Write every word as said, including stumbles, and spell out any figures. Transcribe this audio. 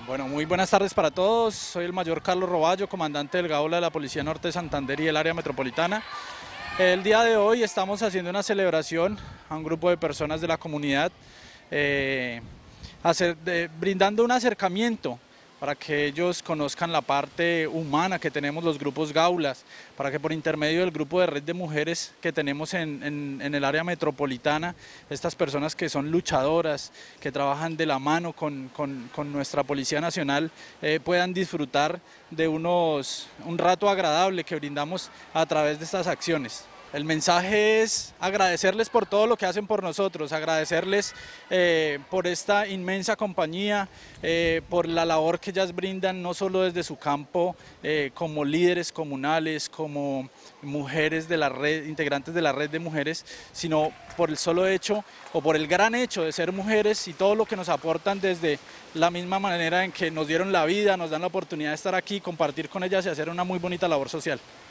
Bueno, muy buenas tardes para todos. Soy el mayor Carlos Roballo, comandante del Gaula de la Policía Norte de Santander y el área metropolitana. El día de hoy estamos haciendo una celebración a un grupo de personas de la comunidad, eh, hacer, de, brindando un acercamiento para que ellos conozcan la parte humana que tenemos los grupos Gaulas, para que por intermedio del grupo de red de mujeres que tenemos en, en, en el área metropolitana, estas personas que son luchadoras, que trabajan de la mano con, con, con nuestra Policía Nacional, eh, puedan disfrutar de unos, un rato agradable que brindamos a través de estas acciones. El mensaje es agradecerles por todo lo que hacen por nosotros, agradecerles eh, por esta inmensa compañía, eh, por la labor que ellas brindan, no solo desde su campo eh, como líderes comunales, como mujeres de la red, integrantes de la red de mujeres, sino por el solo hecho o por el gran hecho de ser mujeres y todo lo que nos aportan desde la misma manera en que nos dieron la vida, nos dan la oportunidad de estar aquí, compartir con ellas y hacer una muy bonita labor social.